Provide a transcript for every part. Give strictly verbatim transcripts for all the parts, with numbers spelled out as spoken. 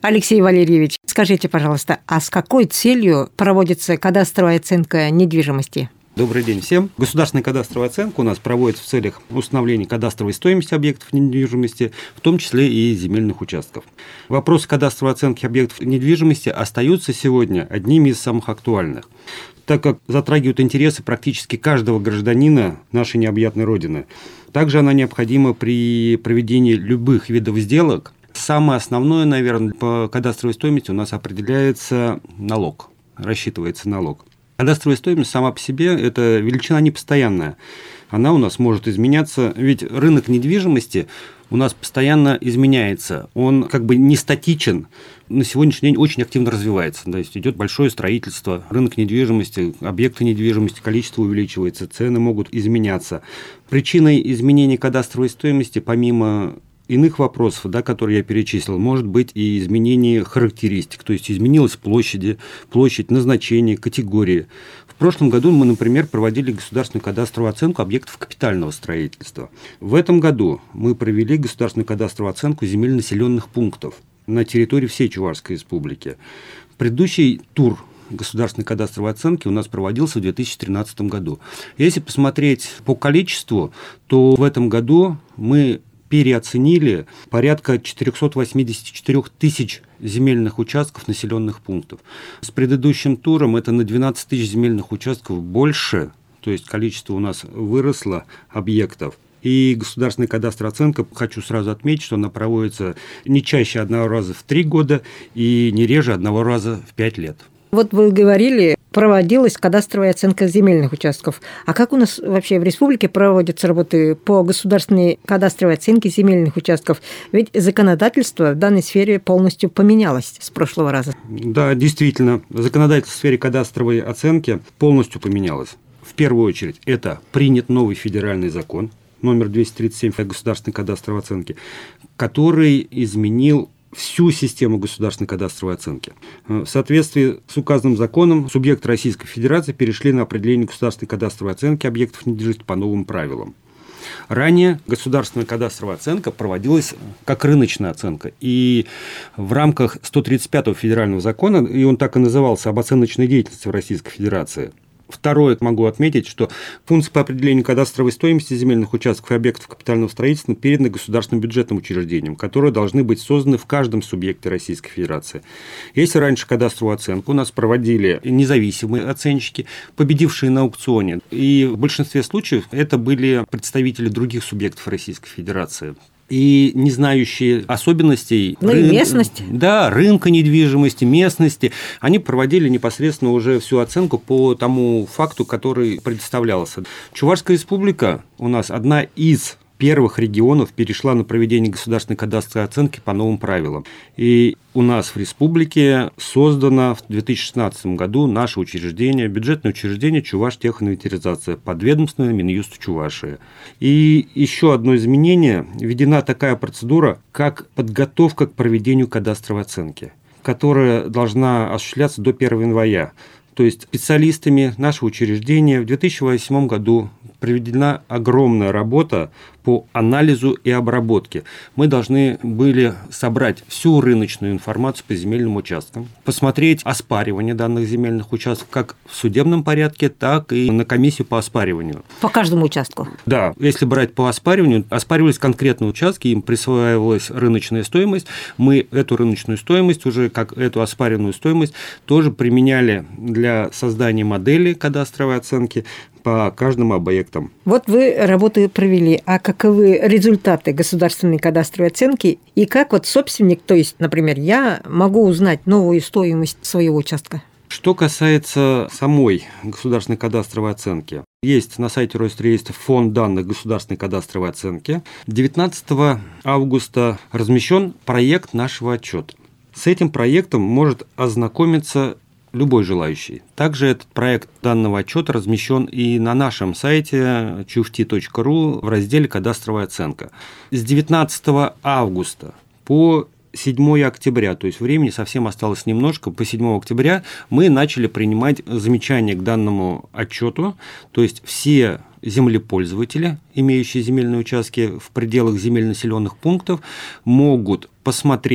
Алексей Валерьевич, скажите, пожалуйста, а с какой целью проводится кадастровая оценка недвижимости? Добрый день всем. Государственная кадастровая оценка у нас проводится в целях установления кадастровой стоимости объектов недвижимости, в том числе и земельных участков. Вопросы кадастровой оценки объектов недвижимости остаются сегодня одними из самых актуальных, так как затрагивают интересы практически каждого гражданина нашей необъятной Родины. Также она необходима при проведении любых видов сделок. Самое основное, наверное, по кадастровой стоимости у нас определяется налог, рассчитывается налог. Кадастровая стоимость сама по себе – это величина непостоянная. Она у нас может изменяться, ведь рынок недвижимости у нас постоянно изменяется. Он как бы не статичен, на сегодняшний день очень активно развивается. То есть идет большое строительство, рынок недвижимости, объекты недвижимости, количество увеличивается, цены могут изменяться. Причиной изменения кадастровой стоимости, помимо иных вопросов, да, которые я перечислил, может быть и изменение характеристик, то есть изменилась площадь, площадь, назначение, категории. В прошлом году мы, например, проводили государственную кадастровую оценку объектов капитального строительства. В этом году мы провели государственную кадастровую оценку земельно-населенных пунктов на территории всей Чувашской республики. Предыдущий тур государственной кадастровой оценки у нас проводился в две тысячи тринадцатом году. Если посмотреть по количеству, то в этом году мы переоценили порядка четыреста восемьдесят четыре тысяч земельных участков населенных пунктов. С предыдущим туром это на двенадцать тысяч земельных участков больше, то есть количество у нас выросло объектов. И государственная кадастровая оценка, хочу сразу отметить, что она проводится не чаще одного раза в три года и не реже одного раза в пять лет. Вот вы говорили, проводилась кадастровая оценка земельных участков. А как у нас вообще в республике проводятся работы по государственной кадастровой оценке земельных участков? Ведь законодательство в данной сфере полностью поменялось с прошлого раза. Да, действительно, законодательство в сфере кадастровой оценки полностью поменялось. В первую очередь, это принят новый федеральный закон, номер двести тридцать семь о государственной кадастровой оценке, который изменил всю систему государственной кадастровой оценки. В соответствии с указанным законом субъекты Российской Федерации перешли на определение государственной кадастровой оценки объектов недвижимости по новым правилам. Ранее государственная кадастровая оценка проводилась как рыночная оценка. И в рамках сто тридцать пятого федерального закона, и он так и назывался, об оценочной деятельности в Российской Федерации. Второе, могу отметить, что функция по определению кадастровой стоимости земельных участков и объектов капитального строительства передана государственным бюджетным учреждениям, которые должны быть созданы в каждом субъекте Российской Федерации. Если раньше кадастровую оценку у нас проводили независимые оценщики, победившие на аукционе, и в большинстве случаев это были представители других субъектов Российской Федерации, и не знающие особенностей ну, рын... местности. Да, рынка недвижимости, местности, они проводили непосредственно уже всю оценку по тому факту, который предоставлялся. Чувашская республика у нас одна из первых регионов перешла на проведение государственной кадастровой оценки по новым правилам. И у нас в республике создано в две тысячи шестнадцатом году наше учреждение, бюджетное учреждение Чуваш-техинвентаризация, подведомственное Минюсту Чувашии. И еще одно изменение: введена такая процедура, как подготовка к проведению кадастровой оценки, которая должна осуществляться до первого января. То есть специалистами нашего учреждения в две тысячи восьмом году проведена огромная работа по анализу и обработке. Мы должны были собрать всю рыночную информацию по земельным участкам, посмотреть оспаривание данных земельных участков как в судебном порядке, так и на комиссию по оспариванию. По каждому участку? Да, если брать по оспариванию, оспаривались конкретные участки, им присваивалась рыночная стоимость. Мы эту рыночную стоимость, уже как эту оспариваемую стоимость, тоже применяли для создания модели кадастровой оценки по каждым объектам. Вот вы работы провели, а каковы результаты государственной кадастровой оценки и как вот собственник, то есть, например, я могу узнать новую стоимость своего участка? Что касается самой государственной кадастровой оценки, есть на сайте Росреестра фонд данных государственной кадастровой оценки. девятнадцатого августа размещен проект нашего отчета. С этим проектом может ознакомиться любой желающий. Также этот проект данного отчета размещен и на нашем сайте чуфти точка ру в разделе «Кадастровая оценка». С девятнадцатого августа по седьмого октября, то есть времени совсем осталось немножко, по седьмого октября мы начали принимать замечания к данному отчету, то есть все землепользователи, имеющие земельные участки в пределах земельно-населенных пунктов, могут посмотреть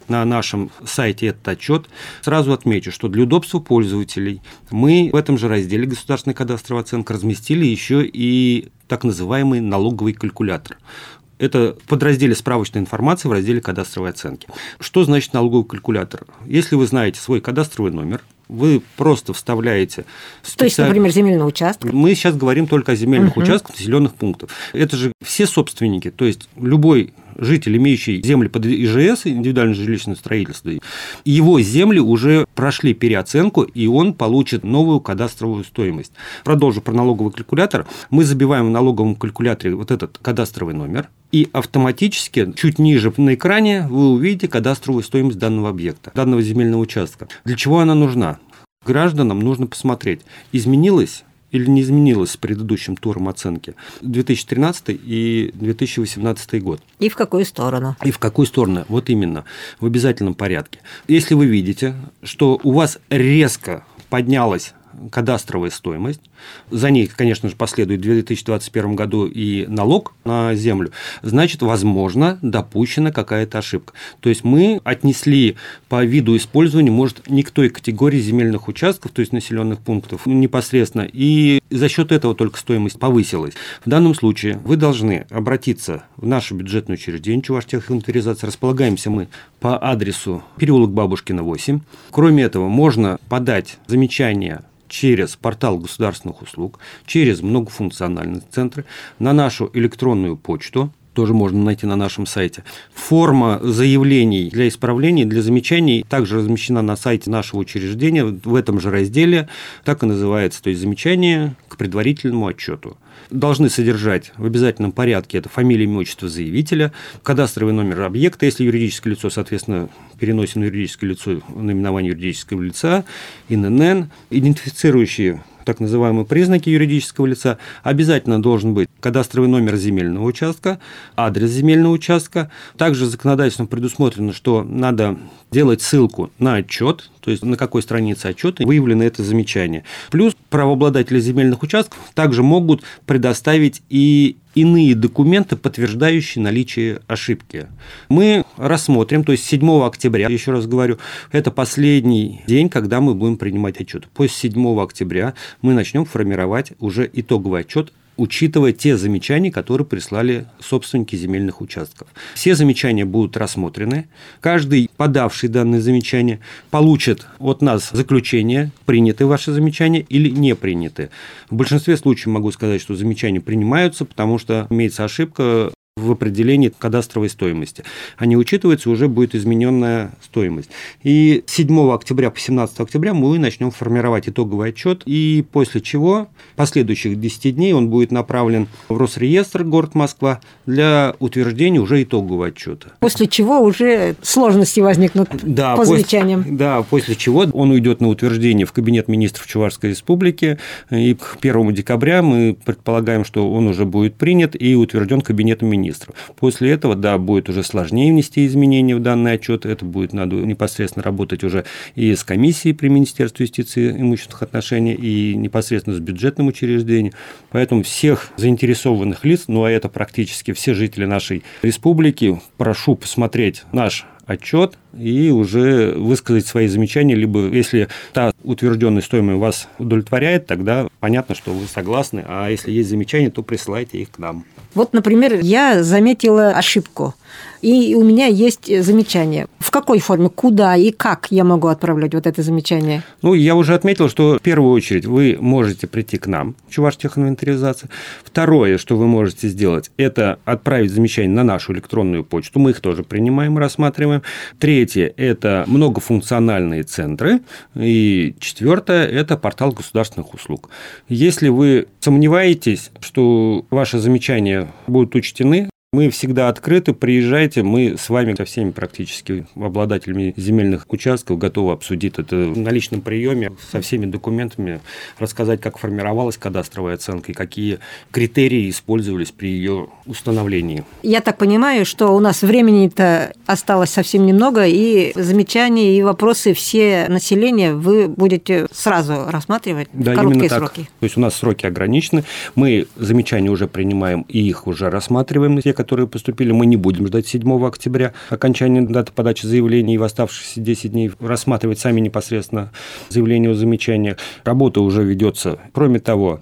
на нашем сайте этот отчет. Сразу отмечу, что для удобства пользователей мы в этом же разделе «Государственная кадастровая оценка» разместили еще и так называемый налоговый калькулятор. Это в подразделе «Справочная информация» в разделе «Кадастровой оценки». Что значит налоговый калькулятор? Если вы знаете свой кадастровый номер, вы просто вставляете... Специаль... То есть, например, земельный участок? Мы сейчас говорим только о земельных угу. участках населенных пунктов. Это же все собственники, то есть любой житель, имеющий земли под ИЖС, индивидуальное жилищное строительство, его земли уже прошли переоценку, и он получит новую кадастровую стоимость. Продолжу про налоговый калькулятор. Мы забиваем в налоговом калькуляторе вот этот кадастровый номер, и автоматически чуть ниже на экране вы увидите кадастровую стоимость данного объекта, данного земельного участка. Для чего она нужна? Гражданам нужно посмотреть, изменилось или не изменилось с предыдущим туром оценки две тысячи тринадцатый и две тысячи восемнадцатый год. И в какую сторону? И в какую сторону? Вот именно, в обязательном порядке. Если вы видите, что у вас резко поднялась кадастровая стоимость, за ней, конечно же, последует в две тысячи двадцать первом году и налог на землю, значит, возможно, допущена какая-то ошибка. То есть мы отнесли по виду использования, может, не к той категории земельных участков, то есть населенных пунктов непосредственно, и за счет этого только стоимость повысилась. В данном случае вы должны обратиться в наше бюджетное учреждение Чуваштехинвентаризация. Располагаемся мы по адресу переулок Бабушкина, восемь. Кроме этого, можно подать замечания через портал государственных услуг, через многофункциональные центры, на нашу электронную почту, тоже можно найти на нашем сайте. Форма заявлений для исправлений, для замечаний также размещена на сайте нашего учреждения в этом же разделе, так и называется, то есть замечания к предварительному отчету. Должны содержать в обязательном порядке это фамилия, имя, отчество заявителя, кадастровый номер объекта, если юридическое лицо, соответственно, переносим на юридическое лицо наименование юридического лица, эн эн эн, идентифицирующие так называемые признаки юридического лица, обязательно должен быть кадастровый номер земельного участка, адрес земельного участка. Также законодательством предусмотрено, что надо делать ссылку на отчет, то есть на какой странице отчета выявлено это замечание. Плюс правообладатели земельных участков также могут предоставить и иные документы, подтверждающие наличие ошибки. Мы рассмотрим, то есть седьмого октября, еще раз говорю, это последний день, когда мы будем принимать отчет. После седьмого октября мы начнем формировать уже итоговый отчет, учитывая те замечания, которые прислали собственники земельных участков. Все замечания будут рассмотрены. Каждый, подавший данные замечания, получит от нас заключение, приняты ваши замечания или не приняты. В большинстве случаев могу сказать, что замечания принимаются, потому что имеется ошибка в определении кадастровой стоимости. А не учитывается, уже будет измененная стоимость. И с седьмого октября по семнадцатого октября мы начнем формировать итоговый отчет, и после чего последующих десять дней он будет направлен в Росреестр город Москва для утверждения уже итогового отчета. После чего уже сложности возникнут да, по после, замечаниям. Да, после чего он уйдет на утверждение в Кабинет министров Чувашской Республики, и к первому декабря мы предполагаем, что он уже будет принят и утвержден Кабинетом министров. После этого, да, будет уже сложнее внести изменения в данный отчет. Это будет надо непосредственно работать уже и с комиссией при Министерстве юстиции и имущественных отношений, и непосредственно с бюджетным учреждением. Поэтому всех заинтересованных лиц, ну а это практически все жители нашей республики, прошу посмотреть наш отчет и уже высказать свои замечания, либо если та утвержденная стоимость вас удовлетворяет, тогда понятно, что вы согласны, а если есть замечания, то присылайте их к нам. Вот, например, я заметила ошибку, и у меня есть замечание. В какой форме, куда и как я могу отправлять вот это замечание? Ну, я уже отметил, что в первую очередь вы можете прийти к нам, Чуваштехинвентаризация. Второе, что вы можете сделать, это отправить замечание на нашу электронную почту. Мы их тоже принимаем и рассматриваем. Третье – это многофункциональные центры. И четвертое – это портал государственных услуг. Если вы сомневаетесь, что ваши замечания будут учтены, мы всегда открыты, приезжайте, мы с вами, со всеми практически обладателями земельных участков, готовы обсудить это на личном приеме, со всеми документами, рассказать, как формировалась кадастровая оценка и какие критерии использовались при ее установлении. Я так понимаю, что у нас времени-то осталось совсем немного, и замечания, и вопросы все населения вы будете сразу рассматривать да, в короткие сроки. То есть у нас сроки ограничены, мы замечания уже принимаем и их уже рассматриваем, те, которые поступили, мы не будем ждать седьмого октября, окончания даты подачи заявлений, и в оставшиеся десять дней рассматривать сами непосредственно заявления о замечаниях. Работа уже ведется. Кроме того,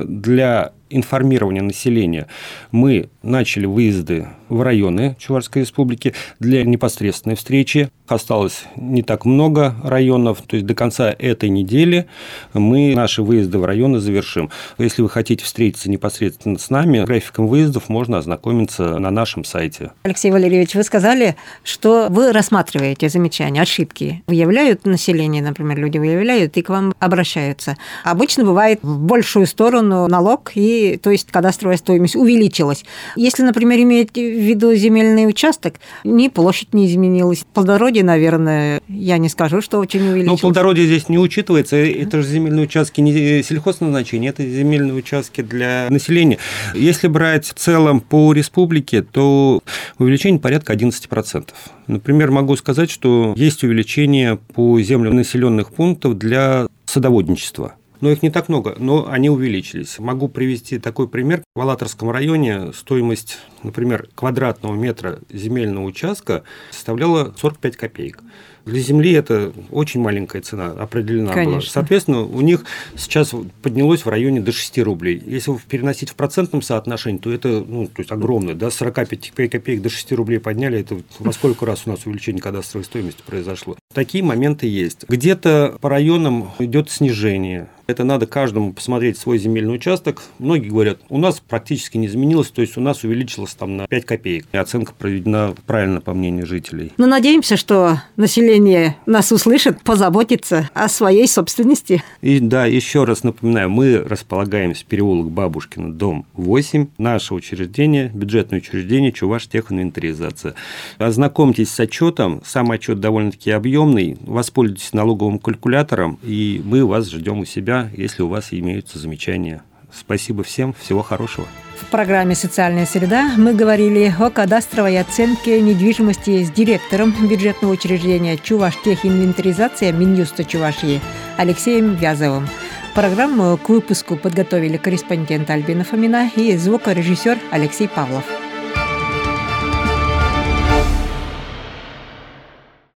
для информирования населения мы начали выезды в районы Чувашской республики для непосредственной встречи. Осталось не так много районов, то есть до конца этой недели мы наши выезды в районы завершим. Если вы хотите встретиться непосредственно с нами, графиком выездов можно ознакомиться на нашем сайте. Алексей Валерьевич, вы сказали, что вы рассматриваете замечания, ошибки. Выявляют население, например, люди выявляют и к вам обращаются. Обычно бывает в большую сторону налог, и, то есть кадастровая стоимость увеличилась. Если, например, иметь в виду земельный участок, ни площадь не изменилась. Плодородие, наверное, я не скажу, что очень увеличилось. Но плодородие здесь не учитывается. Это же земельные участки не сельхозназначения, это земельные участки для населения. Если брать в целом по республике, то увеличение порядка одиннадцать процентов. Например, могу сказать, что есть увеличение по землям населенных пунктов для садоводничества. Но их не так много, но они увеличились. Могу привести такой пример. В Алатырском районе стоимость, например, квадратного метра земельного участка составляла сорок пять копеек. Для земли это очень маленькая цена определена была. Соответственно, у них сейчас поднялось в районе до шести рублей. Если переносить в процентном соотношении, то это ну, то есть огромное. Да, с сорока пяти копеек до шести рублей подняли. Это во сколько раз у нас увеличение кадастровой стоимости произошло. Такие моменты есть. Где-то по районам идет снижение. Это надо каждому посмотреть свой земельный участок. Многие говорят, у нас практически не изменилось, то есть у нас увеличилось там на пять копеек. И оценка проведена правильно, по мнению жителей. Но надеемся, что население нас услышит, позаботится о своей собственности. И да, еще раз напоминаю, мы располагаемся в переулок Бабушкина, дом восемь. Наше учреждение, бюджетное учреждение Чуваш-Техинвентаризация. Ознакомьтесь с отчетом. Сам отчет довольно-таки объемный. Воспользуйтесь налоговым калькулятором, и мы вас ждем у себя, если у вас имеются замечания. Спасибо всем, всего хорошего. В программе «Социальная среда» мы говорили о кадастровой оценке недвижимости с директором бюджетного учреждения Чуваш-Техинвентаризация Минюста Чувашии Алексеем Вязовым. Программу к выпуску подготовили корреспондент Альбина Фомина и звукорежиссер Алексей Павлов.